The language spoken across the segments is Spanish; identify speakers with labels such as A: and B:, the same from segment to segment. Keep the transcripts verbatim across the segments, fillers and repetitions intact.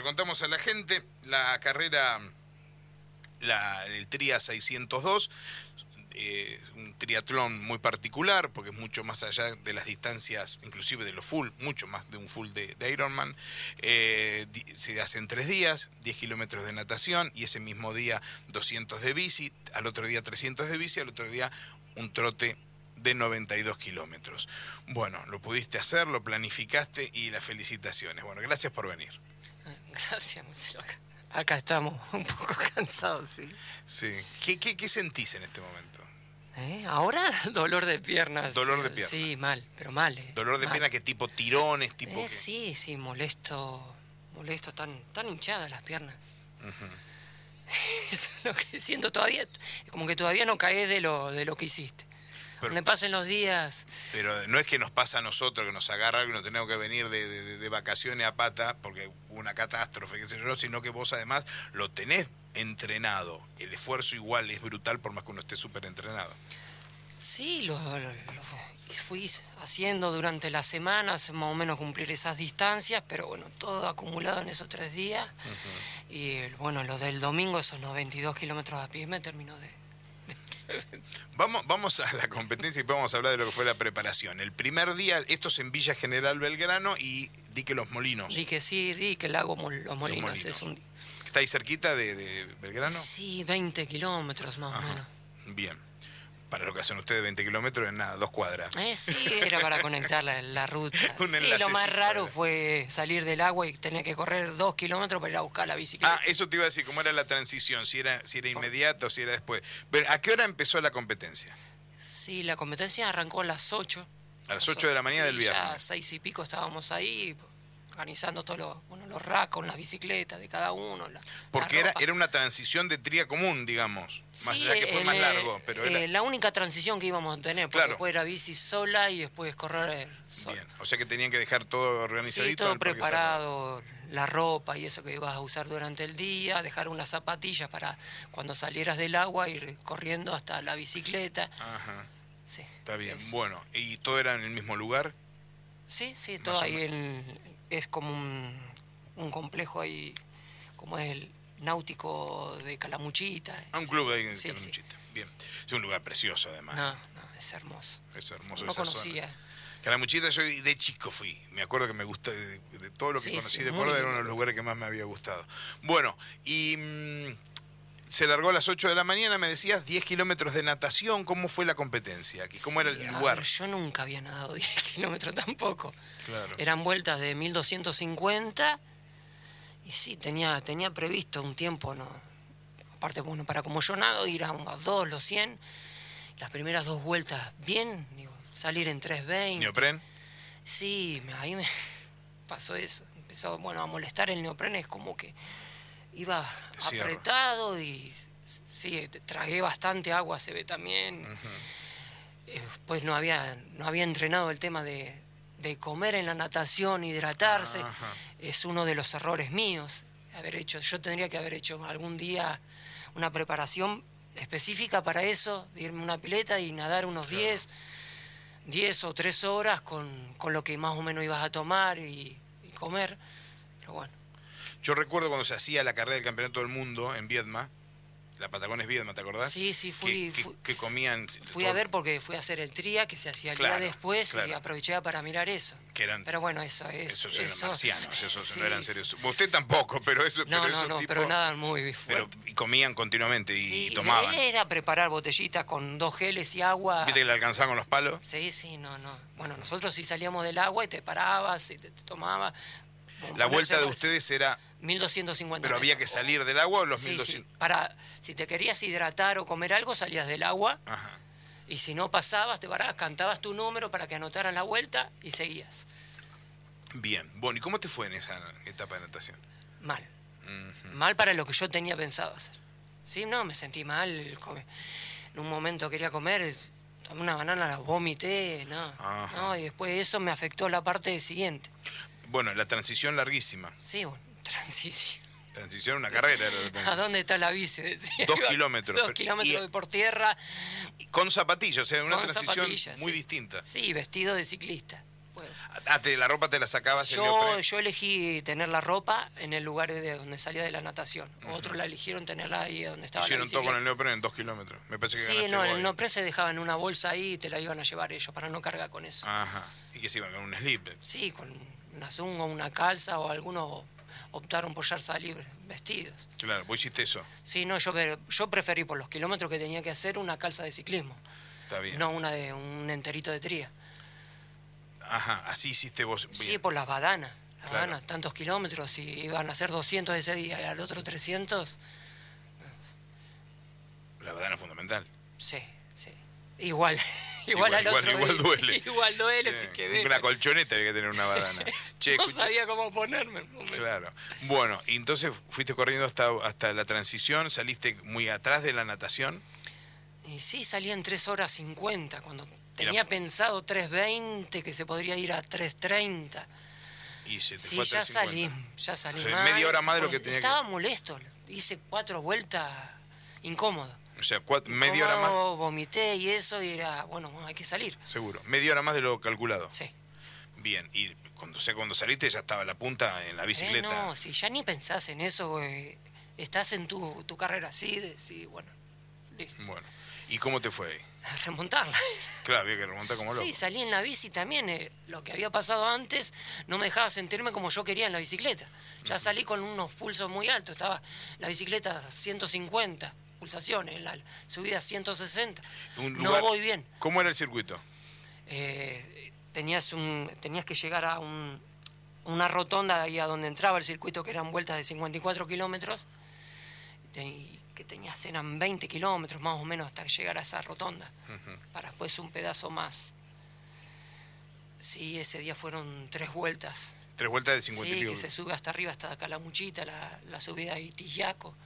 A: contamos a la gente, la carrera, la, el Tria seiscientos dos, eh, un triatlón muy particular, porque es mucho más allá de las distancias, inclusive de los full, mucho más de un full de, de Ironman. Eh, se hace en tres días, diez kilómetros de natación, y ese mismo día doscientos de bici, al otro día trescientos de bici, al otro día un trote de noventa y dos kilómetros. Bueno, lo pudiste hacer, lo planificaste y las felicitaciones. Bueno, gracias por venir.
B: Gracias, Marcelo. Acá, acá estamos un poco cansados, sí.
A: Sí. ¿Qué, qué, qué sentís en este momento?
B: ¿Eh? ¿Ahora? Dolor de piernas.
A: Dolor de piernas.
B: Sí, mal, pero mal. Eh.
A: ¿Dolor de
B: mal.
A: pierna que tipo tirones? tipo
B: eh,
A: que...
B: Sí, sí, molesto, molesto, tan, tan hinchadas las piernas.
A: Uh-huh.
B: Eso es lo que siento todavía, es como que todavía no caes de lo, de lo que hiciste.
A: Pero,
B: donde pasen los días.
A: Pero no es que nos pasa a nosotros, que nos agarra algo y nos tenemos que venir de, de, de vacaciones a pata porque hubo una catástrofe, qué sé yo, sino que vos además lo tenés entrenado. El esfuerzo igual es brutal por más que uno esté súper entrenado.
B: Sí, lo, lo, lo fui haciendo durante las semanas, más o menos cumplir esas distancias, pero bueno, todo acumulado en esos tres días. Uh-huh. Y bueno, lo del domingo, esos noventa y dos kilómetros a pie, me terminó de...
A: Vamos, vamos a la competencia y vamos a hablar de lo que fue la preparación. El primer día, esto es en Villa General Belgrano y Dique Los Molinos.
B: Dique sí, Dique Lago Mol, Los Molinos. Los Molinos. Es un...
A: ¿Está ahí cerquita de, de Belgrano?
B: Sí, veinte kilómetros más Ajá. o menos.
A: Bien. Para lo que hacen ustedes, veinte kilómetros en nada, dos cuadras.
B: Eh, sí, era para conectar la, la ruta. Sí, lo más raro fue salir del agua y tener que correr dos kilómetros para ir a buscar la bicicleta.
A: Ah, eso te iba a decir, ¿cómo era la transición? Si era, si era inmediata o si era después. Pero, ¿a qué hora empezó la competencia?
B: Sí, la competencia arrancó a las ocho.
A: A las ocho de la mañana
B: sí,
A: del viernes.
B: Ya a seis y pico estábamos ahí, organizando todos los, bueno, los racks con las bicicletas de cada uno. La,
A: Porque
B: la
A: era, era una transición de tría común, digamos.
B: Sí,
A: más allá que fue
B: el,
A: más largo. Pero
B: eh,
A: era...
B: la única transición que íbamos a tener, porque claro. después era bici sola y después correr sola.
A: Bien, o sea que tenían que dejar todo organizadito.
B: Sí, todo preparado, la ropa y eso que ibas a usar durante el día, dejar unas zapatillas para cuando salieras del agua ir corriendo hasta la bicicleta.
A: Ajá.
B: Sí,
A: está bien,
B: eso.
A: Bueno, ¿y todo era en el mismo lugar?
B: Sí, sí, todo ahí en, es como un, un complejo ahí, como es el náutico de Calamuchita.
A: Ah, un club ahí en
B: sí,
A: Calamuchita,
B: sí.
A: Bien. Es un lugar precioso además.
B: No, no, es hermoso.
A: Es hermoso
B: no
A: esa
B: conocía.
A: zona. Calamuchita yo de chico fui, me acuerdo que me gusta, de, de todo lo que
B: sí,
A: conocí
B: sí,
A: de Córdoba era uno de los lugares que más me había gustado. Bueno, y... Mmm, se largó a las ocho de la mañana, me decías, diez kilómetros de natación. ¿Cómo fue la competencia aquí? ¿Cómo
B: sí,
A: era el lugar?
B: Ver, yo nunca había nadado diez kilómetros tampoco.
A: Claro.
B: Eran vueltas de mil doscientos cincuenta y sí, tenía, tenía previsto un tiempo, ¿no? Aparte, bueno, para como yo nado, ir a los dos, los cien, las primeras dos vueltas bien, digo, salir en tres veinte.
A: ¿Neopren?
B: Sí, ahí me pasó eso. Empezó, bueno, a molestar el neopren, es como que... Iba apretado y sí, tragué bastante agua, se ve también. Uh-huh. eh, pues no había, no había entrenado el tema de, de comer en la natación, hidratarse. Uh-huh. Es uno de los errores míos. Haber hecho, yo tendría que haber hecho algún día una preparación específica para eso, de irme a una pileta y nadar unos claro. diez, diez o tres horas con, con lo que más o menos ibas a tomar y, y comer. Pero bueno.
A: Yo recuerdo cuando se hacía la carrera del Campeonato del Mundo en Viedma, la Patagones Viedma, ¿te acordás?
B: Sí, sí, fui.
A: Que,
B: fui,
A: que, que comían...
B: Fui
A: todo...
B: a ver porque fui a hacer el tría, que se hacía el
A: claro,
B: día después,
A: claro.
B: y aproveché para mirar eso.
A: Que eran,
B: pero bueno, eso es...
A: Esos eran
B: eso,
A: marcianos, esos
B: sí,
A: no eran serios. Usted tampoco, pero eso...
B: No,
A: pero
B: no,
A: esos
B: no,
A: tipo,
B: pero nada muy fuerte.
A: Pero y comían continuamente y,
B: sí,
A: y tomaban.
B: Era preparar botellitas con dos geles y agua.
A: ¿Viste que le alcanzaban con los palos?
B: Sí, sí, no, no. Bueno, nosotros sí salíamos del agua y te parabas y te, te tomabas...
A: La vuelta de ustedes era...
B: mil doscientos cincuenta.
A: ¿Pero había que salir del agua o los
B: sí,
A: mil doscientos?
B: Sí, para, si te querías hidratar o comer algo, salías del agua.
A: Ajá.
B: Y si no pasabas, te parabas, cantabas tu número para que anotaran la vuelta y seguías.
A: Bien. Bueno, ¿y cómo te fue en esa etapa de natación?
B: Mal.
A: Uh-huh.
B: Mal para lo que yo tenía pensado hacer. Sí, no, me sentí mal. En un momento quería comer, tomé una banana, la vomité, no.
A: Ajá.
B: no. Y después de eso me afectó la parte siguiente.
A: Bueno, la transición larguísima.
B: Sí, bueno, transición.
A: Transición, una carrera.
B: ¿A dónde está la bici? Decía.
A: Dos kilómetros.
B: Dos kilómetros y, por tierra.
A: Con zapatillas, o sea, una
B: con
A: transición
B: zapatillas,
A: muy
B: sí.
A: distinta.
B: Sí, vestido de ciclista. Bueno.
A: Ah, te, la ropa te la sacabas en
B: Yo, yo elegí tener la ropa en el lugar de donde salía de la natación. Uh-huh. Otros la eligieron tenerla ahí donde estaba
A: Hicieron
B: la bicicleta.
A: todo con el neopren en dos kilómetros. Me parece que
B: sí, no, en el neopren se dejaba en una bolsa ahí y te la iban a llevar ellos para no cargar con eso.
A: Ajá. ¿Y qué se iban? ¿Con un slip?
B: Sí, con una zunga, una calza, o algunos optaron por ya salir vestidos.
A: Claro, ¿vos hiciste eso?
B: Sí, no, yo, yo preferí por los kilómetros que tenía que hacer una calza de ciclismo.
A: Está bien.
B: No una de un enterito de tría.
A: Ajá, así hiciste vos. Bien.
B: Sí, por las badanas. Las
A: claro.
B: badanas, tantos kilómetros, y iban a hacer doscientos ese día y al otro trescientos.
A: La badana es fundamental.
B: Sí, sí. Igual.
A: Igual,
B: igual al
A: igual,
B: otro
A: igual duele.
B: Igual duele,
A: sí.
B: si quedé.
A: Una colchoneta había que tener una badana. Che,
B: no
A: escucha...
B: sabía cómo ponerme.
A: Claro. Bueno, y entonces fuiste corriendo hasta, hasta la transición, saliste muy atrás de la natación.
B: Y sí, salía en tres horas cincuenta, cuando tenía
A: Era...
B: pensado tres veinte, que se podría ir a tres treinta.
A: Y se te
B: sí,
A: fue a
B: ya
A: tres cincuenta.
B: salí, ya salí.
A: O sea,
B: mal.
A: media hora más de lo que tenía
B: Estaba
A: que...
B: molesto, hice cuatro vueltas incómodo.
A: O sea, cuatro, media hora más.
B: Vomité y eso, y era, bueno, hay que salir.
A: Seguro. Media hora más de lo calculado.
B: Sí. sí.
A: Bien, y cuando, o sea, cuando saliste ya estaba la punta en la bicicleta.
B: Eh, no, si ya ni pensás en eso, güey. Estás en tu, tu carrera así, de, sí, bueno, listo.
A: Bueno, ¿y cómo te fue ahí?
B: A remontarla.
A: Claro, había que remontar como loco.
B: Sí, salí en la bici también. Eh, lo que había pasado antes no me dejaba sentirme como yo quería en la bicicleta. Ya uh-huh. salí con unos pulsos muy altos. Estaba la bicicleta a ciento cincuenta pulsaciones, la subida a ciento sesenta.
A: Un
B: lugar, no voy bien.
A: ¿Cómo era el circuito?
B: Eh, tenías, un, tenías que llegar a un, una rotonda ahí a donde entraba el circuito, que eran vueltas de cincuenta y cuatro kilómetros. Y que tenías, eran veinte kilómetros más o menos hasta llegar a esa rotonda. Uh-huh. Para después un pedazo más. Sí, ese día fueron tres vueltas.
A: ¿Tres vueltas de cincuenta
B: sí,
A: kilómetros?
B: Que se sube hasta arriba, hasta Calamuchita, la, la subida a Itillaco.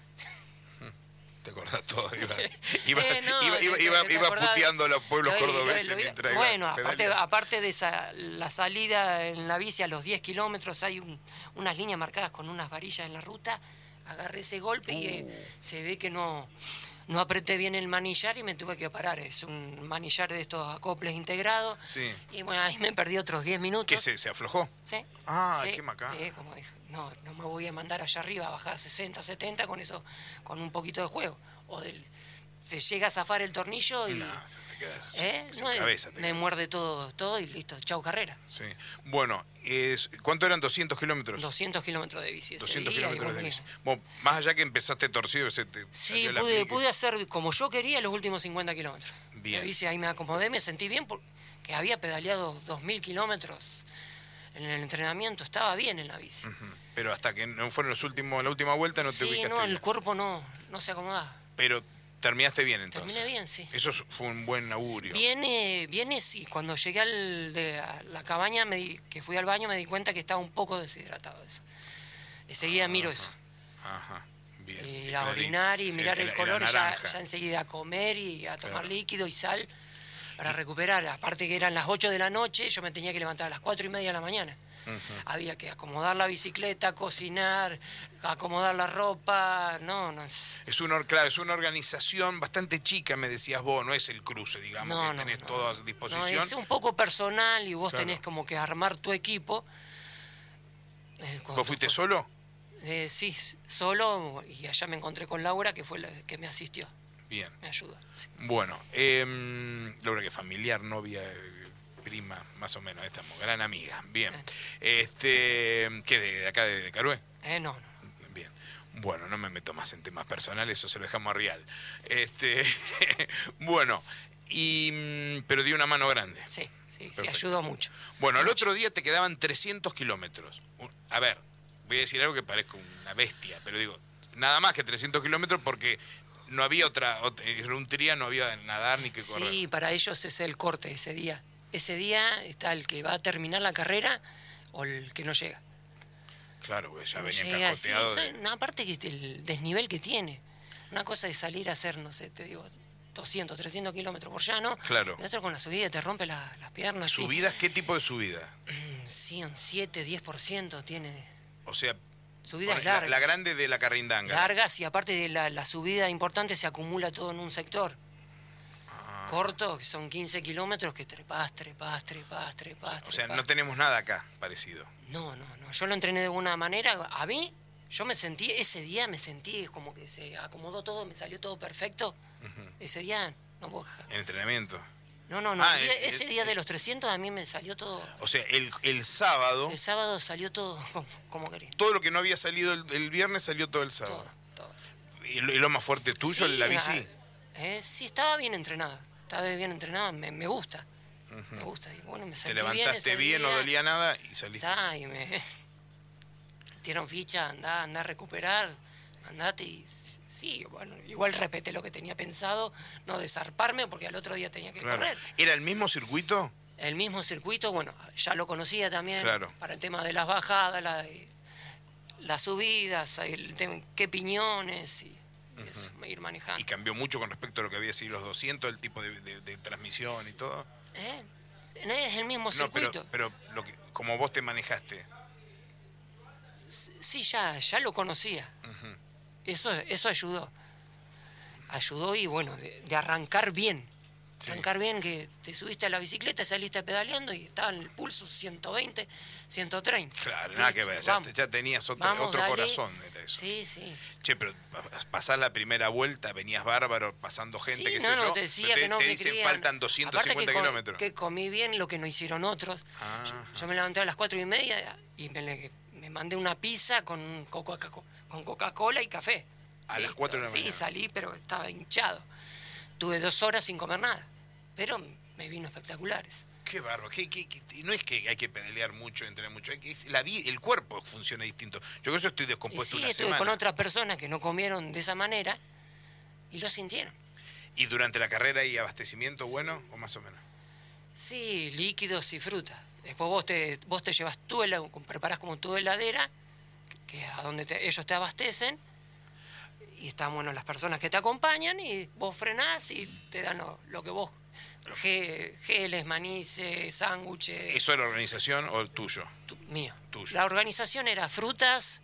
A: Te acordás todo, iba, iba,
B: eh, no,
A: iba, iba, iba, iba puteando a los pueblos lo, cordobeses lo, lo, mientras iba.
B: Bueno, aparte, aparte de esa, la salida en la bici a los diez kilómetros hay un, unas líneas marcadas con unas varillas en la ruta. Agarré ese golpe uh. y eh, se ve que no, no apreté bien el manillar y me tuve que parar. Es un manillar de estos acoples integrados.
A: Sí.
B: Y bueno, ahí me perdí otros diez minutos.
A: ¿Qué se, se aflojó?
B: Sí.
A: Ah,
B: sí.
A: qué macana.
B: Eh, como dije, no, no me voy a mandar allá arriba a bajar sesenta, setenta con eso, con un poquito de juego. O del, se llega a zafar el tornillo y...
A: No, te quedas
B: ¿eh?
A: sin
B: no,
A: cabeza. Te
B: me
A: quedas.
B: muerde todo, todo y listo, chau carrera.
A: Sí. Bueno, es, ¿cuánto eran doscientos kilómetros?
B: doscientos kilómetros de bici.
A: doscientos
B: día,
A: kilómetros de
B: bueno,
A: bici. Bueno, más allá que empezaste torcido, se te
B: sí, pude, pude hacer como yo quería los últimos cincuenta kilómetros.
A: Bien.
B: De bici ahí me acomodé, me sentí bien porque había pedaleado dos mil kilómetros en el entrenamiento, estaba bien en la bici.
A: Uh-huh. Pero hasta que no fueron los últimos, la última vuelta no
B: sí,
A: te ubicaste
B: no,
A: bien.
B: el cuerpo no, no se acomodaba.
A: Pero terminaste bien entonces.
B: Terminé bien, sí.
A: Eso fue un buen augurio.
B: Viene, viene, sí. Cuando llegué al, de, a la cabaña, me di, que fui al baño, me di cuenta que estaba un poco deshidratado eso. Enseguida
A: ajá,
B: miro eso.
A: Ajá, bien.
B: Y
A: bien
B: a orinar y
A: sí,
B: mirar
A: era,
B: el color, y ya, ya enseguida a comer y a tomar claro. líquido y sal para recuperar. Aparte que eran las ocho de la noche, yo me tenía que levantar a las cuatro y media de la mañana. Uh-huh. Había que acomodar la bicicleta, cocinar, acomodar la ropa, no, no es...
A: Es una, claro, es una organización bastante chica, me decías vos, no es el cruce, digamos,
B: no,
A: que
B: no,
A: tenés
B: no,
A: todo a disposición.
B: No, es un poco personal y vos
A: claro.
B: tenés como que armar tu equipo.
A: Eh, ¿Vos fuiste vos... solo?
B: Eh, sí, solo, y allá me encontré con Laura, que fue la que me asistió.
A: Bien.
B: Me ayudó. Sí.
A: Bueno, eh, Laura, que familiar, novia... prima, más o menos, estamos, gran amiga, bien. Eh. Este, ¿qué, de, de acá, de, de Carué?
B: Eh, no, no.
A: Bien. Bueno, no me meto más en temas personales, eso se lo dejamos a Rial. Este, bueno, y, pero dio una mano grande.
B: Sí, sí, sí, ayudó mucho.
A: Bueno,
B: mucho.
A: El otro día te quedaban trescientos kilómetros. A ver, voy a decir algo que parezca una bestia, pero digo, nada más que trescientos kilómetros porque... No había otra, otra, un tría, no había nadar ni que correr.
B: Sí, para ellos es el corte ese día. Ese día está el que va a terminar la carrera o el que no llega.
A: Claro, pues ya
B: no
A: venía
B: llega,
A: cascoteado.
B: Sí,
A: de...
B: no, aparte que el desnivel que tiene. Una cosa es salir a hacer, no sé, te digo, doscientos, trescientos kilómetros por llano.
A: Claro.
B: Y otro con la subida te rompe la, las piernas.
A: ¿Subidas? Sí. ¿Qué tipo de subida?
B: Sí, un siete, diez por ciento tiene.
A: O sea...
B: Subidas largas.
A: La, la grande de la Carrindanga.
B: Largas y aparte de la, la subida importante se acumula todo en un sector.
A: Ah,
B: cortos, que son quince kilómetros, que trepás, trepás, trepás, trepás.
A: O sea,
B: trepás.
A: no tenemos nada acá parecido.
B: No, no, no. Yo lo entrené de alguna manera. A mí, yo me sentí, ese día me sentí como que se acomodó todo, me salió todo perfecto. Uh-huh. Ese día, no puedo dejar.
A: ¿En entrenamiento?
B: No, no, no. Ah, el día, el, ese día el, de los trescientos a mí me salió todo.
A: O sea, el, el sábado.
B: El sábado salió todo como, como quería.
A: Todo lo que no había salido el, el viernes salió todo el sábado.
B: Todo, todo.
A: ¿Y lo, y lo más fuerte tuyo, sí, la bici?
B: Eh, sí, estaba bien entrenado. Estaba bien entrenado, me, me gusta. Uh-huh. Me gusta. Y bueno, me
A: Te levantaste bien, bien
B: día,
A: no dolía nada y saliste.
B: Ah, y me dieron ficha, andá, andá a recuperar, andate y. Sí, bueno, igual respeté lo que tenía pensado, no desarparme porque al otro día tenía que claro. correr.
A: ¿Era el mismo circuito?
B: El mismo circuito, bueno, ya lo conocía también
A: claro.
B: para el tema de las bajadas, la, las subidas, el tema, qué piñones y, uh-huh. y eso, ir manejando.
A: ¿Y cambió mucho con respecto a lo que había sido los doscientos, el tipo de, de, de transmisión y todo?
B: ¿Eh? No es el mismo circuito.
A: No, pero, pero lo que, como vos te manejaste.
B: Sí, ya, ya lo conocía. Uh-huh. Eso, eso ayudó. Ayudó y bueno, de, de arrancar bien. Sí. Arrancar bien, que te subiste a la bicicleta, saliste pedaleando y estaba en el pulso ciento veinte, ciento treinta.
A: Claro, nada que ver, ya, ya tenías otro,
B: vamos,
A: otro
B: dale.
A: corazón, era eso.
B: Sí, sí.
A: Che, pero pasás la primera vuelta, venías bárbaro, pasando gente,
B: sí,
A: qué
B: no,
A: sé
B: no,
A: yo.
B: Te, decía
A: te,
B: que no
A: te
B: me
A: dicen
B: creían.
A: faltan doscientos cincuenta
B: que
A: kilómetros.
B: Com, que comí bien lo que no hicieron otros. Ah, yo, yo me levanté a las cuatro y media y me, me mandé una pizza con Coca, con Coca-Cola y café.
A: A Listo. Las cuatro de la
B: sí,
A: mañana.
B: Sí, salí, pero estaba hinchado. Tuve dos horas sin comer nada, pero me vino espectaculares.
A: Qué barro, qué, qué, qué, no es que hay que pedalear mucho, entrenar mucho, hay que, es la, el cuerpo funciona distinto. Yo con eso estoy descompuesto
B: y sí,
A: una
B: estuve
A: semana.
B: con otras personas que no comieron de esa manera y lo sintieron.
A: ¿Y durante la carrera hay abastecimiento bueno sí. o más o menos?
B: Sí, líquidos y fruta. Después vos te, vos te llevas tu heladera, preparás como tu heladera, que es a donde te, ellos te abastecen. Y están, bueno, las personas que te acompañan y vos frenás y te dan lo, lo que vos... Ge, geles, manices, sándwiches...
A: ¿Eso es la organización o el tuyo?
B: Tu, mío.
A: Tuyo.
B: La organización era frutas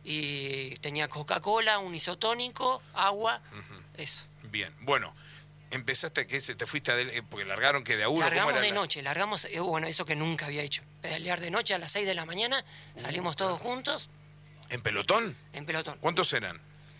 B: y tenía Coca-Cola, un isotónico, agua, uh-huh. eso.
A: Bien, bueno, empezaste, que te fuiste, a de, porque largaron que de a uno...
B: Largamos
A: ¿cómo era
B: de
A: la...
B: noche, largamos, eh, bueno, eso que nunca había hecho. Pedalear de noche a las seis de la mañana, uh, salimos todos claro. juntos.
A: ¿En pelotón?
B: En pelotón.
A: ¿Cuántos eran?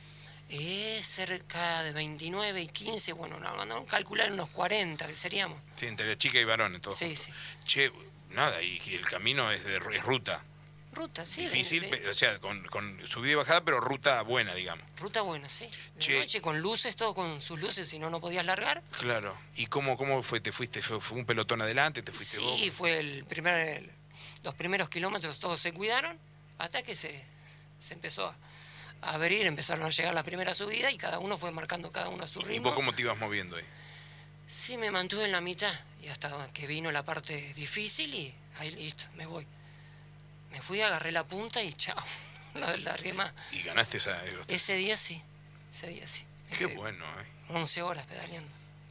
B: Eh, cerca de veintinueve y quince, bueno, no, no, calcular unos cuarenta que seríamos.
A: Sí, entre chica y varones, todos.
B: Sí,
A: juntos.
B: sí.
A: Che, nada, y el camino es, de, es ruta.
B: Ruta, sí.
A: Difícil,
B: de, de...
A: o sea, con, con subida y bajada, pero ruta buena, digamos.
B: Ruta buena, sí. De
A: che.
B: noche, con luces, todo con sus luces, si no, no podías largar.
A: Claro. ¿Y cómo, cómo fue? ¿Te fuiste? ¿Fue, fue un pelotón adelante? ¿Te fuiste
B: sí,
A: vos?
B: Sí, fue el primer... El, los primeros kilómetros todos se cuidaron, hasta que se, se empezó a... a abrir, empezaron a llegar la primera subida y cada uno fue marcando cada uno a su ritmo.
A: ¿Y vos cómo te ibas moviendo ahí?
B: Sí, me mantuve en la mitad y hasta que vino la parte difícil y ahí listo, me voy. Me fui, agarré la punta y chao, la largué más.
A: ¿Y ganaste esa?
B: Ese día sí, ese día sí.
A: Qué eh, bueno, ¿eh?
B: once horas pedaleando.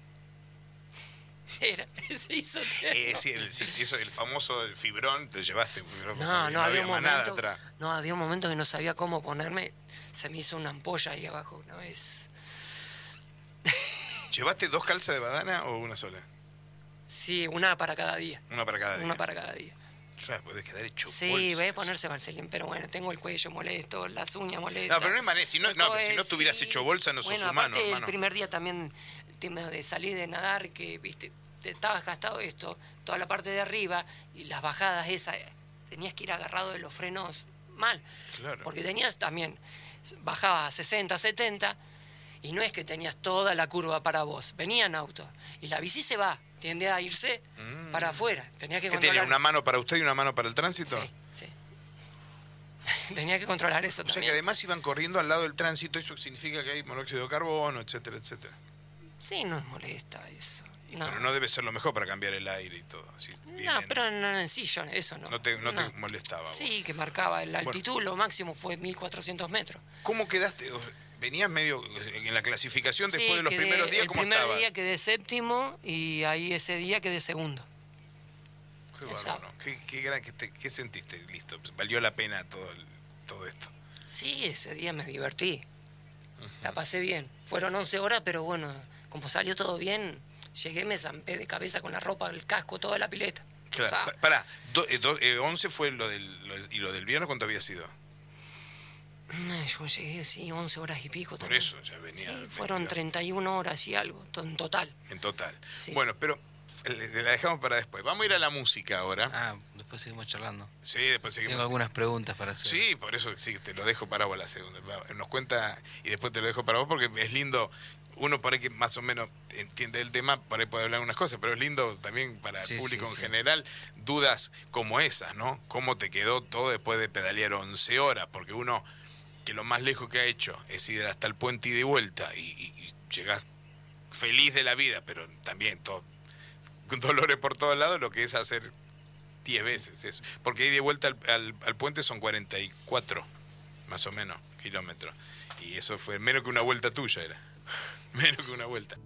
B: Era, se hizo
A: eh, sí, el, eso, el famoso el fibrón, te llevaste un fibrón.
B: No, no,
A: no
B: había,
A: había
B: un
A: momento,
B: momento,
A: atrás.
B: No, había un momento que no sabía cómo ponerme. Se me hizo una ampolla ahí abajo una vez.
A: ¿Llevaste dos calzas de badana o una sola?
B: Sí, una para cada día.
A: Una para cada día.
B: Una para cada día.
A: Claro, puedes quedar hecho
B: Sí,
A: bolsas.
B: voy a ponerse Marcelín, pero bueno, tengo el cuello molesto, las uñas molestas.
A: No, pero no es manera, si no, no, si no te hubieras
B: sí.
A: hecho bolsa no
B: bueno,
A: sos humano,
B: aparte,
A: hermano.
B: El primer día también, el tema de salir de nadar, que viste, te estabas gastado esto, toda la parte de arriba, y las bajadas esas, tenías que ir agarrado de los frenos mal.
A: Claro.
B: Porque tenías también, bajabas a sesenta, setenta, y no es que tenías toda la curva para vos, venían autos, y la bici se va, tiende a irse mm. para afuera. Tenía que
A: ¿Qué
B: controlar...
A: tenía, una mano para usted y una mano para el tránsito?
B: Sí, sí. Tenía que controlar eso
A: o
B: también.
A: O sea que además iban corriendo al lado del tránsito, eso significa que hay monóxido de carbono, etcétera, etcétera.
B: Sí, no es molesta eso. No.
A: Pero no debe ser lo mejor para cambiar el aire y todo. Así,
B: no, pero no, en sí, yo, eso no.
A: No te, no
B: no.
A: te molestaba.
B: Sí,
A: vos.
B: que marcaba la altitud,
A: bueno,
B: lo máximo fue mil cuatrocientos metros.
A: ¿Cómo quedaste? Venías medio en la clasificación después
B: sí,
A: de los
B: quedé,
A: primeros días, ¿cómo estabas?
B: El primer día quedé séptimo y ahí ese día quedé segundo.
A: Qué bárbaro. ¿Qué, qué, gran, qué, te, ¿Qué sentiste? Listo, valió la pena todo, el, todo esto.
B: Sí, ese día me divertí. Uh-huh. La pasé bien. Fueron once horas, pero bueno, como salió todo bien, Llegué, me zampé de cabeza con la ropa, el casco, toda la pileta.
A: Claro. O sea, pará, do, eh, do, eh, once fue lo del, lo, y lo del viernes, ¿cuánto había sido?
B: Yo llegué, sí, once horas y pico.
A: Por
B: también.
A: eso, ya venía.
B: Sí, fueron treinta y una horas y algo, en total.
A: En total.
B: Sí.
A: Bueno, pero la dejamos para después. Vamos a ir a la música ahora.
C: Ah, después seguimos charlando.
A: Sí, después seguimos.
C: Tengo algunas preguntas para hacer.
A: Sí, por eso sí, te lo dejo para vos la segunda. Nos cuenta y después te lo dejo para vos porque es lindo. Uno por ahí que más o menos entiende el tema, por ahí puede hablar unas cosas, pero es lindo también para el
C: sí,
A: público
C: sí,
A: en
C: sí.
A: general, dudas como esas, ¿no? ¿Cómo te quedó todo después de pedalear once horas? Porque uno, que lo más lejos que ha hecho es ir hasta el puente y de vuelta y, y, y llegás feliz de la vida, pero también todo, con dolores por todos lados, lo que es hacer diez veces eso. Porque ahí de vuelta al, al, al puente son cuarenta y cuatro, más o menos, kilómetros. Y eso fue menos que una vuelta tuya, era. Menos que una vuelta.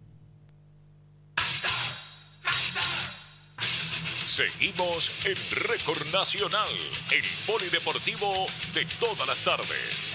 D: Seguimos en Récord Nacional, el polideportivo de todas las tardes.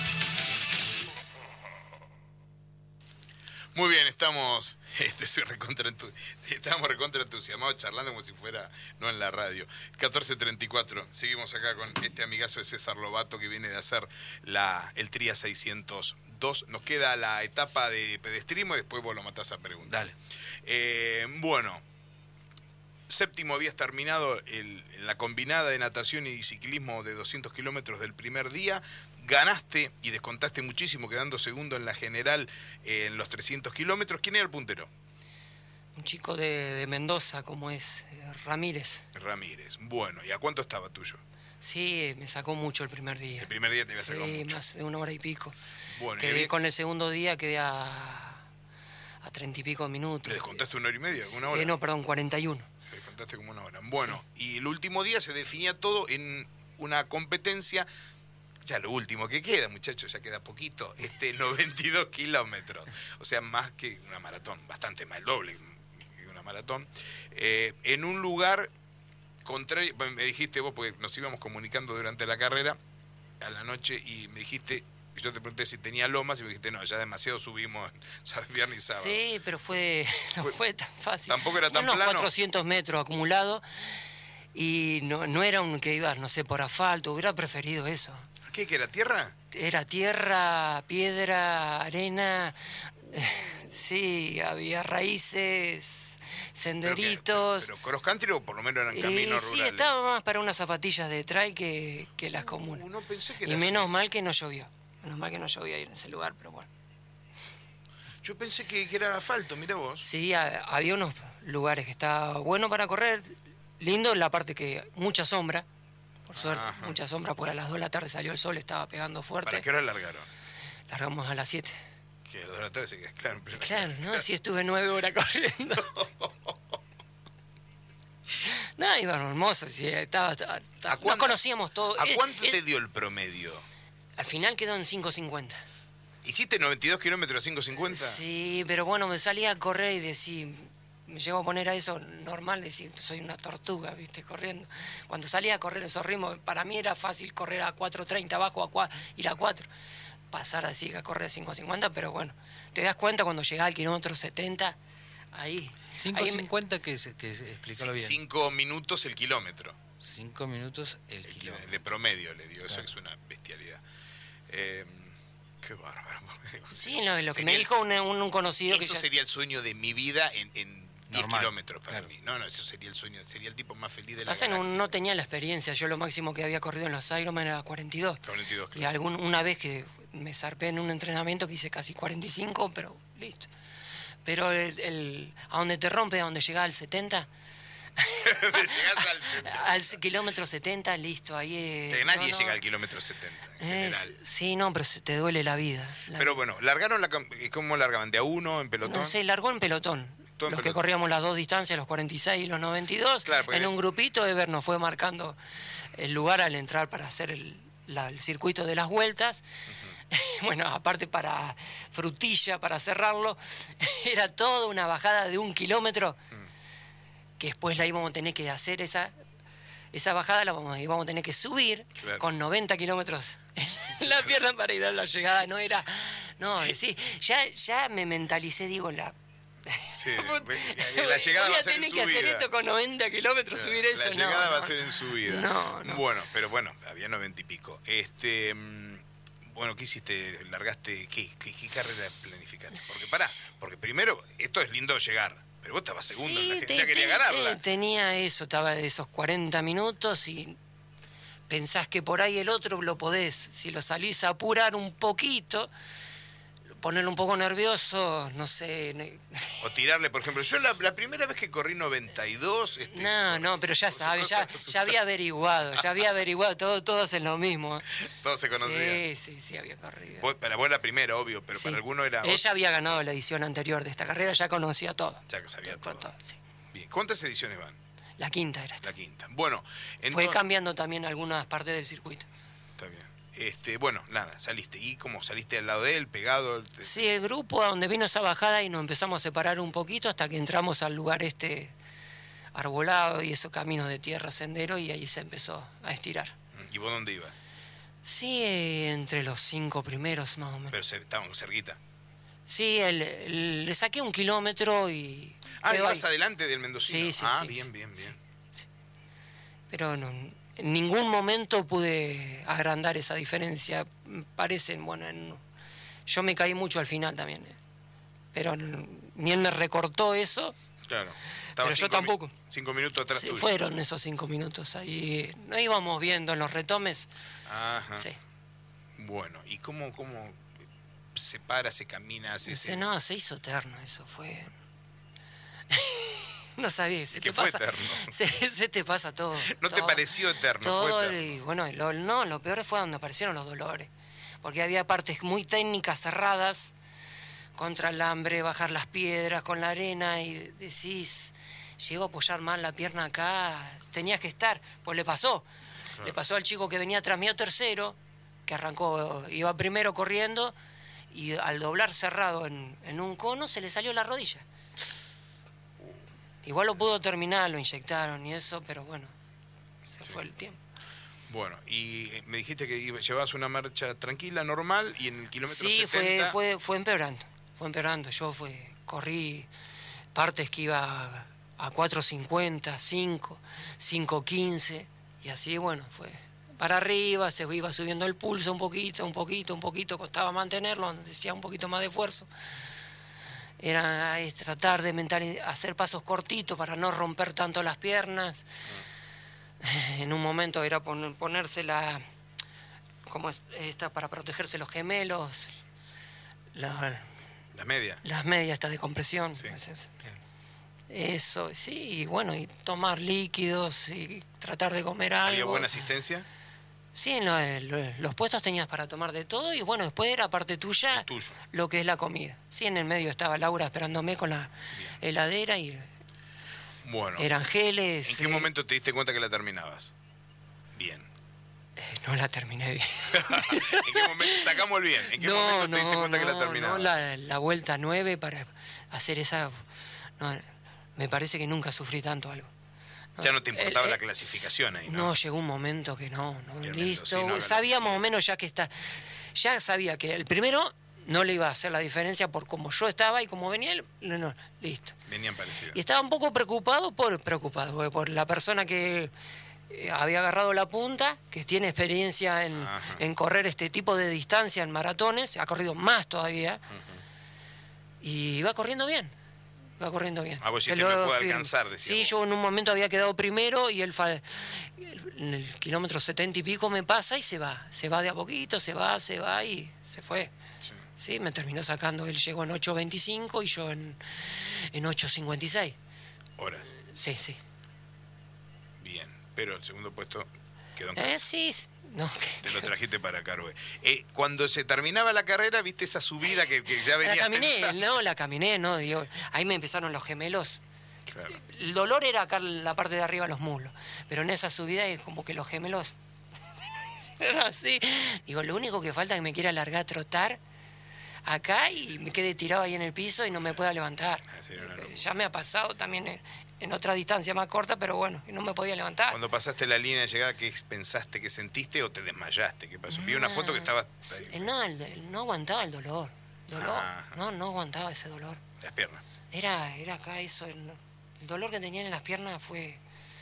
A: Muy bien, estamos, este, soy recontra entu- estamos recontra entusiasmados charlando como si fuera no en la radio. catorce treinta y cuatro, seguimos acá con este amigazo de César Lobato que viene de hacer la, el Tria seiscientos dos. Nos queda la etapa de pedestrismo y después vos lo matás a preguntar.
C: Dale.
A: Eh, bueno, séptimo habías terminado el, la combinada de natación y ciclismo de doscientos kilómetros del primer día. Ganaste y descontaste muchísimo, quedando segundo en la general eh, en los trescientos kilómetros. ¿Quién era el puntero?
B: Un chico de, de Mendoza, como es eh, Ramírez.
A: Ramírez. Bueno, ¿y a cuánto estaba tuyo?
B: Sí, me sacó mucho el primer día.
A: El primer día te había sacado
B: Sí,
A: mucho.
B: más de una hora y pico.
A: Bueno, y
B: Quedé
A: había-
B: con el segundo día, quedé a, a treinta y pico minutos.
A: ¿Le descontaste una hora y media? ¿Una
B: Eh,
A: hora?
B: no, perdón, cuarenta y uno.
A: Le descontaste como una hora. Bueno, y el último día se definía todo en una competencia. Ya lo último que queda, muchachos, ya queda poquito, este noventa y dos kilómetros. O sea, más que una maratón, bastante más, el doble que una maratón. Eh, en un lugar contrario, me dijiste vos, porque nos íbamos comunicando durante la carrera, a la noche, y me dijiste, yo te pregunté si tenía lomas, y me dijiste, no, ya demasiado subimos, ¿sabes? Viernes y sábado.
B: Sí, pero fue, no
A: Fue-
B: fue, tan fácil.
A: Tampoco era tan
B: unos
A: plano.
B: cuatrocientos metros acumulados y no, no era un que ibas, no sé, por asfalto, hubiera preferido eso.
A: ¿Qué, que era tierra?
B: Era tierra, piedra, arena, sí, había raíces, senderitos.
A: ¿Pero, pero cross country o por lo menos eran
B: Y
A: caminos
B: sí,
A: rurales?
B: estaba más para unas zapatillas de trail que, que las comunes.
A: Uh, no pensé que
B: Y
A: era
B: menos
A: así.
B: mal que no llovió. Menos mal que no llovía ir en ese lugar, pero bueno.
A: Yo pensé que, que era asfalto, mira vos.
B: Sí, a- había unos lugares que estaba bueno para correr, lindo en la parte que mucha sombra, por suerte,
A: Ajá.
B: mucha sombra, porque a las dos de la tarde salió el sol, estaba pegando fuerte.
A: ¿Para qué hora largaron?
B: Largamos a las siete.
A: Que a las dos de la tarde se queda claro. en plena-
B: Claro, ¿no? Si estuve nueve horas corriendo. No, iba hermoso, sí, estaba, estaba- estaba-
A: ¿A
B: nos
A: cuánto-
B: conocíamos todos.
A: ¿A
B: Eh,
A: cuánto
B: eh,
A: te dio el promedio?
B: Al final quedó en cinco cincuenta.
A: ¿Hiciste noventa y dos kilómetros a cinco cincuenta?
B: Sí, pero bueno, me salía a correr y decía, me llego a poner a eso normal, decir, soy una tortuga, viste, corriendo. Cuando salía a correr esos ritmos, para mí era fácil correr a cuatro treinta abajo, a cua- ir a cuatro. Pasar así a correr a cinco cincuenta, pero bueno, te das cuenta cuando llegás al kilómetro setenta, ahí.
C: cinco
B: ahí me-
C: cincuenta que, se- que se- explícalo bien.
A: Cinco minutos el kilómetro.
C: Cinco minutos el
A: El
C: kilómetro.
A: kilo- de promedio le digo, eso
C: Claro.
A: es una bestialidad. Eh, qué bárbaro.
B: Sí, lo, lo que
A: Sería
B: me
A: el-
B: dijo un, un- un conocido que
A: Eso
B: ya-
A: sería el sueño de mi vida en, en diez
C: Normal,
A: kilómetros para
C: claro.
A: mí. No, no, eso sería el sueño, sería el tipo más feliz de la
B: Pasa que no,
A: galaxia.
B: no tenía la experiencia, yo lo máximo que había corrido en los Ironman era cuarenta y dos.
A: cuarenta y dos,
B: Y
A: claro.
B: algún, una vez que me zarpé en un entrenamiento que hice casi cuarenta y cinco, pero listo. Pero el, el- a donde te rompe, a donde llegás al setenta,
A: Llegás al setenta.
B: al kilómetro setenta, listo, ahí es...
A: Que nadie
B: no, no,
A: llega al kilómetro setenta en
B: es-
A: general.
B: sí, no, pero se te duele la vida. La-
A: Pero bueno, largaron la cam- ¿cómo largaban? ¿De a uno en pelotón?
B: no sé, largó en pelotón.
A: Todo en
B: los que
A: pelotón.
B: corríamos las dos distancias, los cuarenta y seis y los noventa y dos,
A: Claro, porque-
B: en un grupito, Ever nos fue marcando el lugar al entrar para hacer el, la- el circuito de las vueltas. Bueno, aparte para frutilla, para cerrarlo, era toda una bajada de un kilómetro que después la íbamos a tener que hacer esa, esa bajada, la vamos, íbamos a tener que subir
A: Claro.
B: con noventa kilómetros en la pierna para ir a la llegada. No era, no, sí, ya, ya me mentalicé, digo, la
A: Sí, la llegada va a ser en subida.
B: Voy a tener que hacer esto con noventa kilómetros,
A: Claro,
B: subir eso.
A: La llegada
B: no,
A: va
B: no.
A: a ser en subida.
B: No, no.
A: Bueno, pero bueno, había noventa y pico. Este, bueno, ¿qué hiciste? ¿Largaste? ¿Qué, qué, qué carrera planificaste? Porque pará, porque primero, esto es lindo llegar, pero vos estabas segundo,
B: Sí,
A: la gente
B: te-
A: ya quería
B: te-
A: ganarla.
B: te- tenía eso, estaba de esos cuarenta minutos y pensás que por ahí el otro lo podés. Si lo salís a apurar un poquito, ponerlo un poco nervioso, no sé. ne-
A: O tirarle, por ejemplo, yo la, la primera vez que corrí noventa y dos... Este,
B: No, no, pero ya
A: cosas-
B: sabes, ya,
A: cosas
B: ya había averiguado, ya había averiguado, todo, todos en lo mismo.
A: Todos se conocían.
B: Sí, sí, sí, había corrido.
A: Vos- para vos la primera, obvio, pero
B: Sí.
A: para alguno era...
B: Ella había ganado la edición anterior de esta carrera, ya conocía todo.
A: Ya que sabía todo.
B: Todo, sí.
A: Bien. ¿Cuántas ediciones van?
B: La quinta era esta.
A: La quinta. Bueno,
B: Fue
A: entonces...
B: cambiando también algunas partes del circuito.
A: Está bien. Este, bueno, nada, saliste. ¿Y cómo saliste al lado de él, pegado? Te-
B: Sí, el grupo a donde vino esa bajada y nos empezamos a separar un poquito hasta que entramos al lugar este arbolado y esos caminos de tierra, sendero, y ahí se empezó a estirar.
A: ¿Y vos dónde ibas?
B: Sí, eh, entre los cinco primeros más o menos.
A: Pero se, estaban cerquita.
B: Sí, el- el- le saqué un kilómetro y...
A: Ah,
B: quedó
A: ibas
B: ahí.
A: adelante del mendocino.
B: Sí, sí,
A: ah,
B: sí,
A: bien,
B: sí,
A: bien, bien.
B: Pero no, en ningún momento pude agrandar esa diferencia. Parecen, bueno, en- yo me caí mucho al final también. eh. Pero n- ni él me recortó eso.
A: Claro.
B: Pero yo
A: cinco mi-
B: tampoco.
A: Cinco minutos atrás
B: Sí,
A: tuyo.
B: fueron esos cinco minutos ahí. No íbamos viendo en los retomes.
A: Ajá.
B: Sí.
A: Bueno, ¿y cómo, cómo se para, se camina, hace...
B: Dice,
A: se-
B: no, se hizo eterno, eso fue. No sabía, se
A: ¿Qué
B: te
A: fue
B: pasa.
A: eterno?
B: Se, se te pasa todo.
A: ¿No te
B: todo.
A: pareció eterno?
B: Todo,
A: Fue eterno.
B: y bueno, y lo, no, lo peor fue donde aparecieron los dolores. Porque había partes muy técnicas cerradas, contra alambre, bajar las piedras con la arena, y decís, llego a apoyar mal la pierna acá, tenías que estar. Pues le pasó. Le pasó al chico que venía tras mío tercero, que arrancó, iba primero corriendo, y al doblar cerrado en, en un cono se le salió la rodilla. Igual lo pudo terminar, lo inyectaron y eso, pero bueno, se
A: Sí.
B: fue el tiempo.
A: Bueno, y eh, me dijiste que iba- llevabas una marcha tranquila, normal, y en el kilómetro
B: Sí, fue,
A: setenta...
B: fue, fue empeorando, fue empeorando. Yo fue, corrí partes que iba a cuatro cincuenta, cinco, cinco quince, y así, bueno, fue para arriba, se iba subiendo el pulso un poquito, un poquito, un poquito, costaba mantenerlo, decía un poquito más de esfuerzo. Era es, tratar de mentali- hacer pasos cortitos para no romper tanto las piernas. En un momento era pon- ponerse la, como es esta, para protegerse los gemelos, la-
A: La media.
B: las medias estas de compresión.
A: Sí.
B: Es- es- Eso, sí, y bueno, y tomar líquidos y tratar de comer algo.
A: ¿Había buena asistencia?
B: Sí, en lo- en lo- los puestos tenías para tomar de todo y bueno, después era parte tuya
A: Es tuyo.
B: lo que es la comida. Sí, en el medio estaba Laura esperándome con la
A: Bien.
B: heladera y
A: Bueno.
B: eran geles.
A: ¿En qué
B: eh,
A: momento te diste cuenta que la terminabas? Bien.
B: eh, no la terminé bien.
A: ¿En qué momento? Sacamos el bien. ¿En qué momento te diste cuenta que la terminabas?
B: No, la, la vuelta nueve para hacer esa... no, me parece que nunca sufrí tanto algo.
A: Ya no te importaba
B: El-
A: la
B: el-
A: clasificación ahí, ¿no?
B: No, llegó un momento que no, no,
A: Que el
B: listo.
A: mendocino
B: Sabía
A: ganó.
B: más o menos ya que está. Ya sabía que el primero no le iba a hacer la diferencia por cómo yo estaba y cómo venía él. No, no, listo.
A: Venían parecidos.
B: Y estaba un poco preocupado por preocupado, eh, por la persona que eh, había agarrado la punta, que tiene experiencia en,
A: Ajá.
B: en correr este tipo de distancia en maratones, ha corrido más todavía, y iba corriendo bien. Iba corriendo bien.
A: Ah, vos
B: Se
A: dijiste,
B: lo
A: me puede
B: firmo.
A: alcanzar, decías
B: Sí,
A: vos.
B: yo en un momento había quedado primero y él fa- en el kilómetro setenta y pico me pasa y se va. Se va de a poquito, se va, se va y se fue.
A: Sí.
B: Sí, me terminó sacando. Él llegó en ocho veinticinco y yo en, en ocho cincuenta y seis.
A: Horas.
B: Sí, sí.
A: Bien. Pero el segundo puesto quedó en
B: Eh,
A: casa.
B: sí, sí. No, que-
A: Te lo trajiste para acá, Rubén. Eh, cuando se terminaba la carrera, ¿viste esa subida que, que ya
B: la
A: venías
B: caminé,
A: pensando?
B: no, la caminé, no, digo, ahí me empezaron los gemelos.
A: Claro.
B: El dolor era acá en la parte de arriba, los muslos, pero en esa subida es como que los gemelos hicieron así. Digo, lo único que falta es que me quiera largar a trotar acá y me quede tirado ahí en el piso y no me pueda levantar.
A: Ah, sería una locura.
B: Ya me ha pasado también en, en otra distancia más corta, pero bueno, que no me podía levantar.
A: Cuando pasaste la línea de llegada, ¿qué pensaste, qué sentiste o te desmayaste? ¿Qué pasó? Vi una foto que estaba
B: Eh, No, el- el- no aguantaba el dolor. Dolor.
A: Ajá.
B: No, no aguantaba ese dolor.
A: las piernas.
B: Era, era acá eso, el, el dolor que tenía en las piernas fue...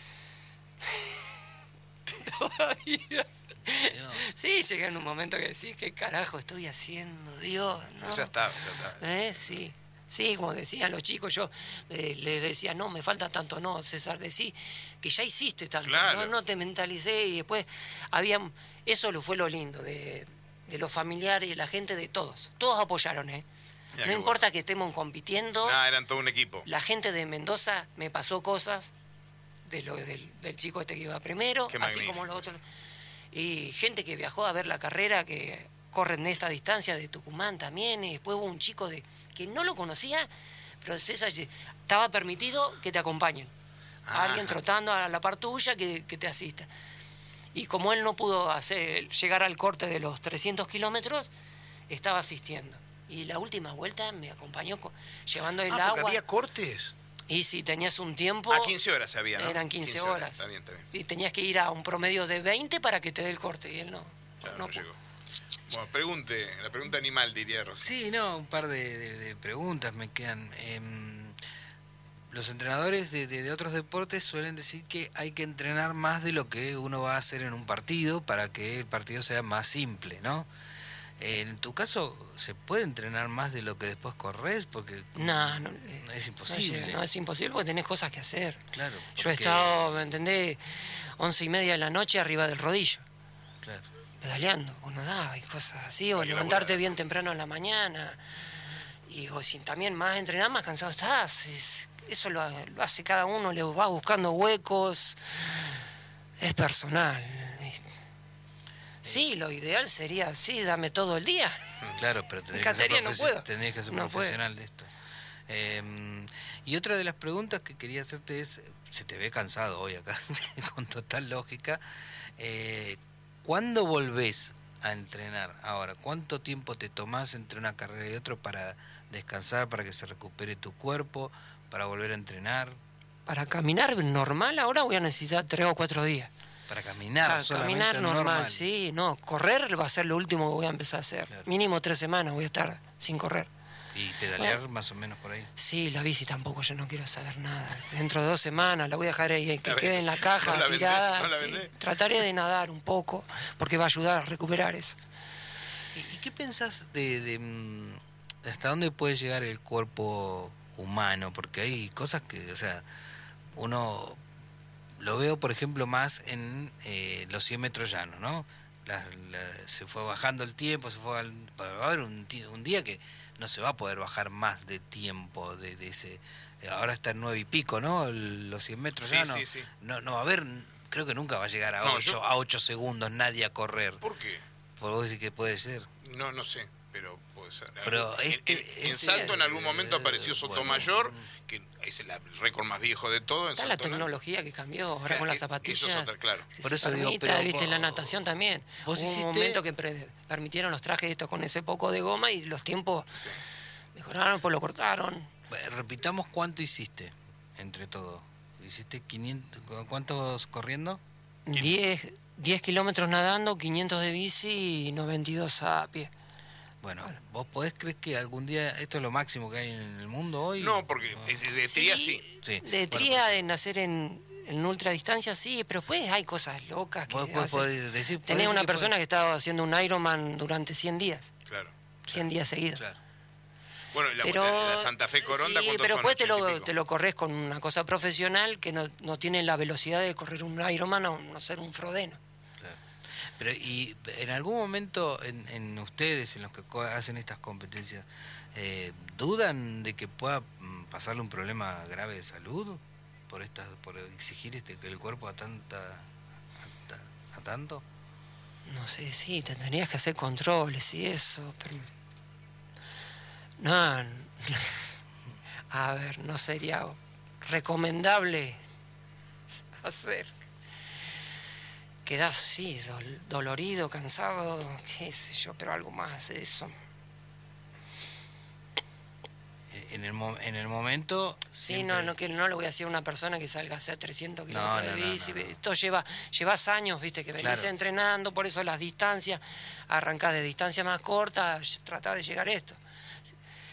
B: Todavía. Sí, llegué en un momento que decís, ¿qué carajo estoy haciendo? Dios, ¿no?
A: Ya está, ya está.
B: ¿Eh? Sí. Sí, como decían los chicos, yo eh, les decía, no, me falta tanto, no, César, decí que ya hiciste tanto,
A: claro.
B: no, no te mentalicé, y después había, eso lo fue lo lindo de, de los familiares y la gente, de todos, todos apoyaron, ¿eh?
A: Ya,
B: no importa
A: bueno.
B: que estemos compitiendo.
A: Nah, eran todo un equipo.
B: La gente de Mendoza me pasó cosas de lo, del, del chico este que iba primero,
A: Qué
B: así como los otros. Y gente que viajó a ver la carrera, que corren esta distancia, de Tucumán también, y después hubo un chico de que no lo conocía, pero César, estaba permitido que te acompañen. Ah. Alguien trotando a la par tuya que, que te asista. Y como él no pudo hacer llegar al corte de los trescientos kilómetros, estaba asistiendo. Y la última vuelta me acompañó con, llevando el
A: ah,
B: agua.
A: ¿Había cortes?
B: Y si tenías un tiempo...
A: A quince horas había, ¿no?
B: Eran quince, quince horas.
A: Está bien, está bien.
B: Y tenías que ir a un promedio de veinte para que te dé el corte, y él no.
A: Claro,
B: no,
A: no llegó. Bueno, pregunte, la pregunta animal, diría Rosy.
C: Sí, no, un par de, de, de preguntas me quedan. Eh, los entrenadores de, de, de otros deportes suelen decir que hay que entrenar más de lo que uno va a hacer en un partido para que el partido sea más simple, ¿no? En tu caso, ¿se puede entrenar más de lo que después corres? Porque
B: no, no,
C: es imposible.
B: No, no, es imposible porque tenés cosas que hacer.
C: Claro.
B: Yo he estado, ¿me entendés? Once y media de la noche arriba del rodillo.
C: Claro.
B: Pedaleando, o no daba, y cosas así, o levantarte bien temprano en la mañana. Y o si también más entrenar, más cansado estás. Es, eso lo, lo hace cada uno, le va buscando huecos. Es personal. Sí, lo ideal sería, sí, dame todo el día.
C: Claro, pero tendrías que ser,
B: no puedo.
C: tendrías que ser
B: no
C: profesional de esto. Eh, y otra de las preguntas que quería hacerte es, se te ve cansado hoy acá, con total lógica, eh, ¿cuándo volvés a entrenar ahora? ¿Cuánto tiempo te tomás entre una carrera y otra para descansar, para que se recupere tu cuerpo, para volver a entrenar?
B: Para caminar normal ahora voy a necesitar tres o cuatro días.
C: Para caminar,
B: para
C: solamente
B: caminar normal,
C: normal.
B: Sí, no, correr va a ser lo último que voy a empezar a hacer.
C: Claro.
B: Mínimo tres semanas voy a estar sin correr.
C: ¿Y pedalear
B: bueno,
C: más o menos por ahí?
B: Sí, la bici tampoco, yo no quiero saber nada. Dentro de dos semanas la voy a dejar ahí, que quede en la caja,
A: no la
B: tirada.
A: Vendé, no la
B: sí.
A: vendé.
B: Trataré de nadar un poco, porque va a ayudar a recuperar eso.
C: ¿Y, y qué pensás de, de, de hasta dónde puede llegar el cuerpo humano? Porque hay cosas que, o sea, uno... Lo veo, por ejemplo, más en eh, los cien metros llanos, ¿no? La, la, se fue bajando el tiempo, se fue al, va a haber un, un día que no se va a poder bajar más de tiempo de, de ese... Ahora está en nueve y pico, ¿no? El, los cien metros
A: sí,
C: llanos.
A: Sí, sí.
C: No, no va a haber... Creo que nunca va a llegar a,
A: no,
C: ocho,
A: yo...
C: a ocho segundos nadie a correr.
A: ¿Por qué?
C: Por vos decís que puede ser.
A: No, no sé, pero puede ser.
C: Pero
A: en,
C: este,
A: en,
C: este,
A: en Salto en algún momento apareció Sotomayor,
C: bueno,
A: que es el récord más viejo de todo. En
B: Está
A: Salto,
B: la tecnología ¿no? que cambió ahora
A: claro,
B: con las zapatillas.
A: Eso es otra, claro.
C: Por
B: se
C: eso
B: permita,
C: digo, pero,
B: viste, en la natación también.
C: ¿Vos
B: Hubo
C: hiciste...
B: un momento que pre permitieron los trajes estos con ese poco de goma y los tiempos sí. mejoraron, pues lo cortaron.
C: Repitamos cuánto hiciste entre todo. ¿Hiciste quinientos, cuántos corriendo?
B: diez kilómetros nadando, quinientos de bici y noventa y dos a pie.
C: Bueno, ¿vos podés creer que algún día esto es lo máximo que hay en el mundo hoy?
A: No, porque
C: ¿O?
A: de tría sí.
B: sí.
C: sí.
B: De tría, bueno, pues, en hacer en, en ultradistancia sí, pero después hay cosas locas que
C: ¿Vos podés decir, podés
B: tenés una
C: que
B: persona
C: podés...
B: que estaba haciendo un Ironman durante cien días.
A: Claro.
B: cien días seguidos.
A: Claro. Bueno, la,
B: pero,
A: la Santa Fe Coronda,
B: sí,
A: ¿cuántos
B: pero
A: son?
B: después te lo, te lo corres con una cosa profesional que no, no tiene la velocidad de correr un Ironman o no ser un Frodeno.
C: Pero y en algún momento en, en ustedes, en los que hacen estas competencias, eh, ¿dudan de que pueda pasarle un problema grave de salud por esta, por exigir este que el cuerpo a tanta a, a tanto?
B: No sé, sí, te tendrías que hacer controles y eso, pero no, a ver, no sería recomendable hacer. Quedás, sí, dol dolorido, cansado, qué sé yo, pero algo más de eso.
C: En el, mo en el momento...
B: Sí,
C: siempre...
B: no, no, que no lo voy a decir a una persona que salga a hacer trescientos kilómetros
C: no, no,
B: de bici.
C: No, no, no.
B: Esto lleva, llevas años, viste, que venís
C: claro.
B: entrenando, por eso las distancias, arrancás de distancia más corta, tratás de llegar a esto.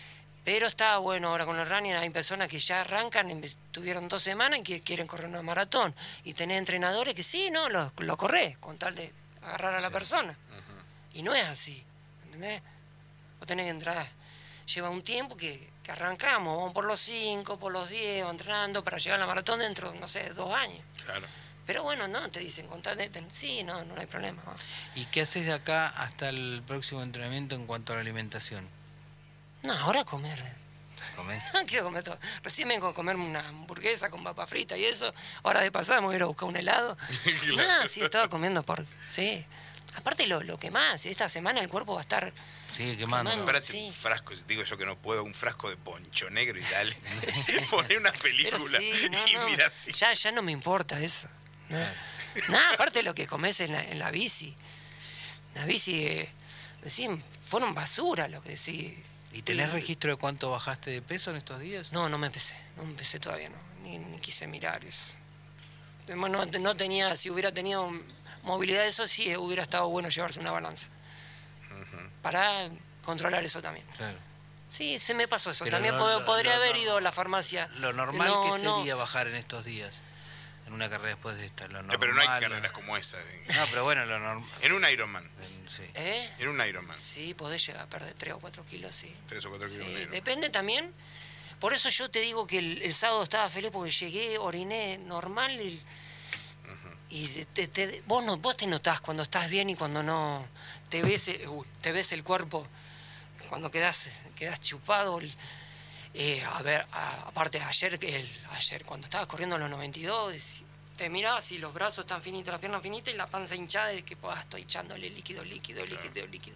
B: Pero está bueno ahora con el running, hay personas que ya arrancan, tuvieron dos semanas y que quieren correr una maratón. Y tenés entrenadores que sí, no, lo, lo corres con tal de agarrar a la sí. persona. Uh-huh. Y no es así, ¿entendés? Vos tenés que entrar, lleva un tiempo que, que arrancamos, vamos por los cinco, por los diez, entrenando para llegar a la maratón dentro, no sé, dos años.
A: Claro.
B: Pero bueno, no, te dicen, con tal de, ten, sí, no, no hay problema. ¿no?
C: ¿Y qué haces de acá hasta el próximo entrenamiento en cuanto a la alimentación? No,
B: ahora comer.
C: ¿Comés?
B: No quiero comer todo. Recién vengo a comerme una hamburguesa con papa frita y eso. Ahora de pasada me voy a ir a buscar un helado. claro. No, sí, estaba comiendo por... Sí. Aparte lo, lo que más, esta semana el cuerpo va a estar...
C: Sí, quemando.
A: Espérate,
B: sí.
A: un frasco, digo yo que no puedo, un frasco de poncho negro y dale. Poné una película
B: sí, no,
A: y
B: no.
A: mirá.
B: Ya, ya no me importa eso. No. Nada, aparte de lo que comes en la, en la bici. La bici, eh, decían, fueron basura lo que decís.
C: ¿Y tenés registro de cuánto bajaste de peso en estos días?
B: No, no me empecé, no me empecé todavía, no, ni, ni quise mirar eso. No, no tenía, si hubiera tenido movilidad, eso sí hubiera estado bueno llevarse una balanza. Uh-huh. Para controlar eso también.
C: Claro.
B: Sí, se me pasó eso.
C: Pero
B: también
C: lo,
B: pod-
C: lo,
B: podría
C: lo,
B: haber
C: lo,
B: ido a la farmacia.
C: Lo normal
B: no,
C: que sería
B: no.
C: bajar en estos días. En una carrera después de esta, lo normal.
A: No, pero no hay carreras como esa.
C: No, pero bueno, lo normal.
A: En un Ironman.
C: Sí.
B: ¿Eh?
A: En un Ironman.
B: Sí, podés llegar a perder tres o cuatro kilos, sí.
A: tres o cuatro kilos.
B: Sí,
A: en
B: depende también. Por eso yo te digo que el, el sábado estaba feliz porque llegué, oriné normal y, uh-huh. y te, te, vos, no, vos te notás cuando estás bien y cuando no. Te ves, uh, te ves el cuerpo, cuando quedás, quedás chupado. El, Eh, a ver, a, aparte ayer, el, ayer cuando estaba corriendo los noventa y dos, te mirabas y los brazos están finitos, las piernas finitas y la panza hinchada de que pues, estoy echándole líquido, líquido, claro. líquido, líquido.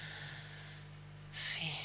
B: Sí.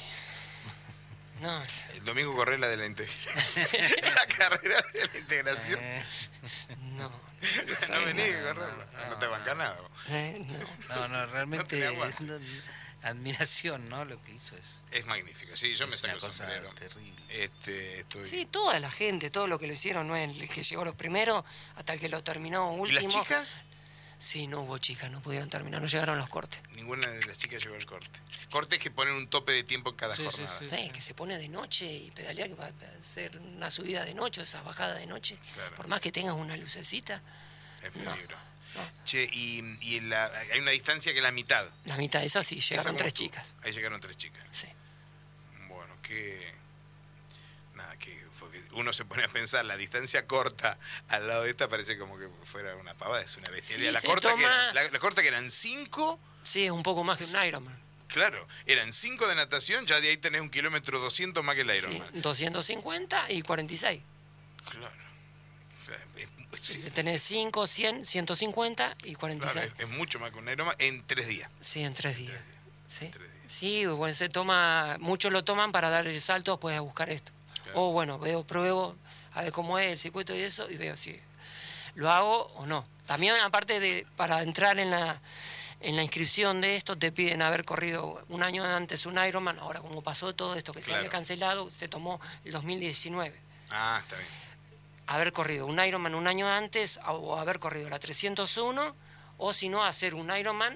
B: No.
A: El domingo corré la de la integración. la carrera de la integración.
B: Eh, no.
A: No venís a correrla. No, no, no te bancás nada.
B: Eh,
C: no. no, no, realmente.
A: No
C: admiración, ¿no? Lo que hizo es...
A: Es magnífico, sí, yo
C: es
A: me saco el
C: cosa
A: sombrero.
C: Terrible.
A: Este, estoy...
B: Sí, toda la gente, todo lo que lo hicieron, no es el que llegó los primeros hasta el que lo terminó último.
A: ¿Y las chicas?
B: Sí, no hubo chicas, no pudieron terminar, no llegaron los cortes.
A: Ninguna de las chicas llegó al corte. Cortes que ponen un tope de tiempo en cada
C: sí,
A: jornada.
B: Sí,
C: sí, sí, sí.
B: que se pone de noche y pedalear, que va a hacer una subida de noche, esa bajada de noche.
A: Claro.
B: Por más que tengas una lucecita.
A: Es peligro.
B: No. No.
A: Che, y, y en la, hay una distancia que es la mitad.
B: La mitad, esa sí, llegaron tres
A: tú?
B: chicas.
A: Ahí llegaron tres chicas.
B: Sí.
A: Bueno, que... Nada, que... Porque uno se pone a pensar, la distancia corta al lado de esta parece como que fuera una pavada, es una bestialidad.
B: Sí,
A: la,
B: se
A: corta
B: toma...
A: que era, la, la corta que eran cinco...
B: Sí, es un poco más que un Ironman.
A: Claro, eran cinco de natación, ya de ahí tenés un kilómetro doscientos más que el Ironman.
B: Sí, doscientos cincuenta y cuarenta y seis.
A: Claro. Es,
B: sí, tenés cinco, cien, ciento cincuenta y cuarenta y seis.
A: Claro, es, es mucho más que un Ironman en tres días.
B: Sí, en tres días.
A: En tres días.
B: Sí,
A: en tres días.
B: Sí, bueno, se toma, muchos lo toman para dar el salto después de buscar esto. Claro. O bueno, veo, pruebo a ver cómo es el circuito y eso, y veo si lo hago o no. También, aparte de, para entrar en la, en la inscripción de esto, te piden haber corrido un año antes un Ironman. Ahora, como pasó todo esto que claro. se había cancelado, se tomó el dos mil diecinueve.
A: Ah, está bien.
B: Haber corrido un Ironman un año antes, o haber corrido la trescientos uno, o si no, hacer un Ironman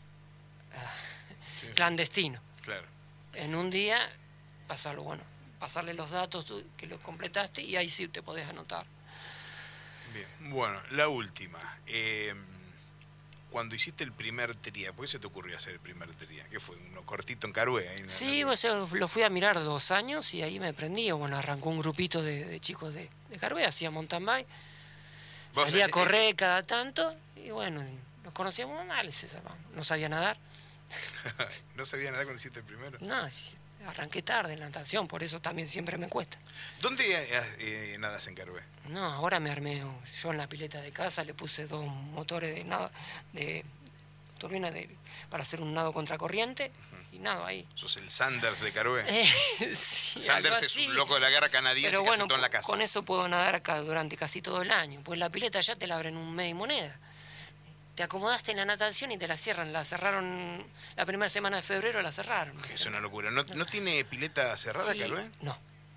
B: uh, sí, clandestino.
A: Sí. Claro.
B: En un día, pasarlo, bueno, pasarle los datos tú, que lo completaste y ahí sí te podés anotar.
A: Bien, bueno, la última. Eh, cuando hiciste el primer tría, ¿por qué se te ocurrió hacer el primer tría? ¿Qué fue? ¿Uno cortito en Carué? Ahí en
B: sí,
A: la...
B: o sea, lo fui a mirar dos años y ahí me prendí. Bueno, arrancó un grupito de, de chicos de, de Carué, hacía mountain bike. Salía a correr cada tanto y bueno, nos conocíamos mal, no sabía nadar.
A: ¿No sabía nadar cuando hiciste el primero?
B: No, arranqué tarde en la natación, por eso también siempre me cuesta.
A: ¿Dónde eh, nadas en Carué?
B: No, ahora me armé yo en la pileta de casa, le puse dos motores de nado, de turbina de, para hacer un nado contracorriente uh-huh. y nado ahí.
A: ¿Sos el Sanders de Carué?
B: Eh, sí,
A: Sanders es un loco de la guerra canadiense.
B: Pero
A: bueno, que hace todo en la casa.
B: Con eso puedo nadar acá durante casi todo el año, pues la pileta ya te la abren un mes y moneda. Te acomodaste en la natación y te la cierran. La cerraron la primera semana de febrero, la cerraron.
A: Es una locura. ¿No, ¿no tiene pileta cerrada,
B: sí,
A: Carué?
B: No.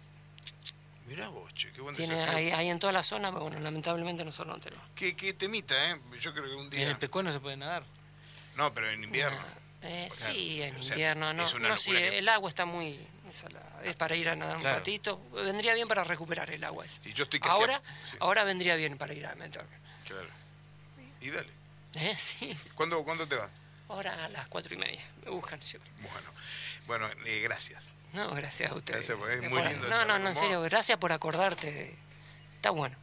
A: Mirá vos, che, qué buen
B: Tiene
A: desafío.
B: ahí, ahí en toda la zona, pero bueno, lamentablemente nosotros no tenemos.
A: Qué, qué temita, ¿eh? Yo creo que un día...
C: ¿En el Pecuén no se puede nadar?
A: No, pero en invierno.
B: No, eh,
A: o sea,
B: sí, en
A: o sea,
B: invierno, no.
A: Es una
B: no,
A: locura
B: sí,
A: que...
B: el agua está muy, esa la, es para ir a nadar
C: Claro.
B: un ratito. Vendría bien para recuperar el agua esa.
A: Sí, yo estoy que
B: ahora,
A: sea- sí.
B: ahora vendría bien para ir a meterme.
A: Claro. Y dale.
B: ¿Eh? Sí.
A: ¿Cuándo, ¿Cuándo te vas?
B: Ahora a las cuatro y media. Me buscan. Yo.
A: Bueno, bueno eh, gracias.
B: No, gracias a ustedes.
A: Gracias, porque es muy
B: Por-
A: lindo
B: No,
A: charlar
B: no, no,
A: con
B: en
A: vos.
B: serio, gracias por acordarte. de- Está bueno.